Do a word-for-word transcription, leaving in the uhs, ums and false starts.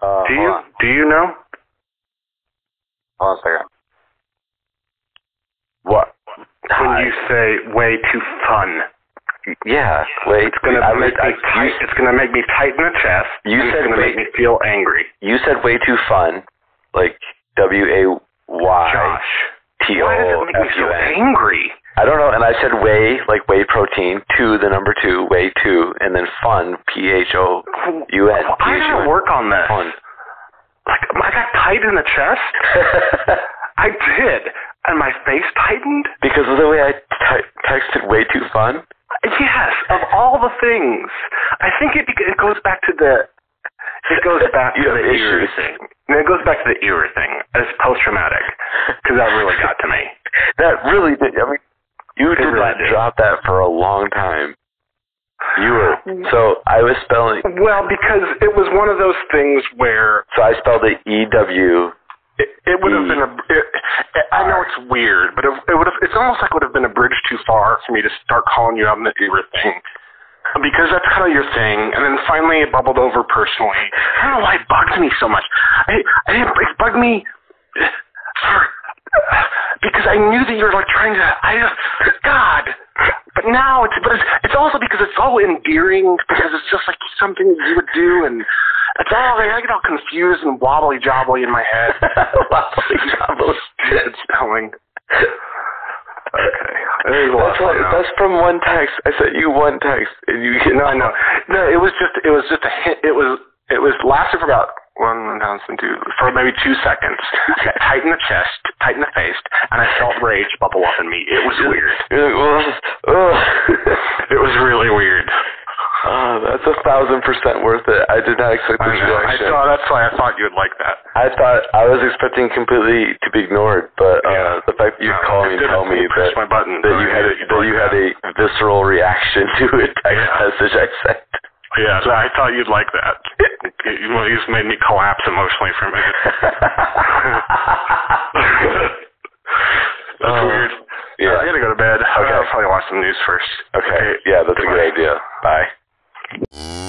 Uh, do you hold on. do you know? Hold on a second. What? When Hi. you say way too fun, Yeah. Wait. it's gonna I make was, I, me tight. you, It's gonna make me tighten the chest. You and said it's gonna way- make me feel angry. you said way too fun, like W A Y Josh, T why does O it make me F so U N. angry? I don't know, and I said whey, like whey protein, two, the number two, whey two, and then fun, P H O U N. Well, I gotta work on this. Fun. Like, I got tight in the chest. I did, and my face tightened. Because of the way I t- texted way too fun? Yes, of all the things. I think it it goes back to the it goes back to You have the ear issues. thing. And it goes back to the ear thing as post traumatic because that really got to me. That really did. I mean, you It did really not did. drop that for a long time. You were so I was spelling. Well, because it was one of those things where So I spelled it E W. it, it would have E. been a. It, I know it's weird, but it, it would have. It's almost like it would have been a bridge too far for me to start calling you out on the ear thing. Because that's kind of your thing, and then finally it bubbled over personally. I don't know why it bugs me so much. I, I it bugged me for because I knew that you were like trying to. I God, but now it's but it's, it's also because it's so endearing because it's just like something that you would do, and it's all I get all confused and wobbly jobbly in my head. Wobbly jobbly. Stupid spelling. Okay. There's a lot That's, of fun what, now. that's from one text. I sent you one text, and you get No, I know. No, it was just it was just a hint. It was it was lasted for about one thousand two for maybe two seconds. I got tight in the chest, tight in the face, and I felt rage bubble up in me. It was weird. You're like, "Ugh, ugh." It was really weird. Oh, that's a thousand percent worth it. I did not expect I this know. I reaction. thought that's why I thought you would like that. I thought I was expecting completely to be ignored, but uh, Yeah. the fact that you No, call it me and didn't. tell me You pressed that my button. that so you I had knew a, you'd that like you had that. a visceral reaction to a text Yeah. message I sent. Yeah, so I thought you'd like that. You well, you just made me collapse emotionally for a minute. That's Oh, weird. yeah. I gotta go to bed. Okay. I'll probably watch some news first. Okay, yeah, that's a good Goodbye. idea. Bye.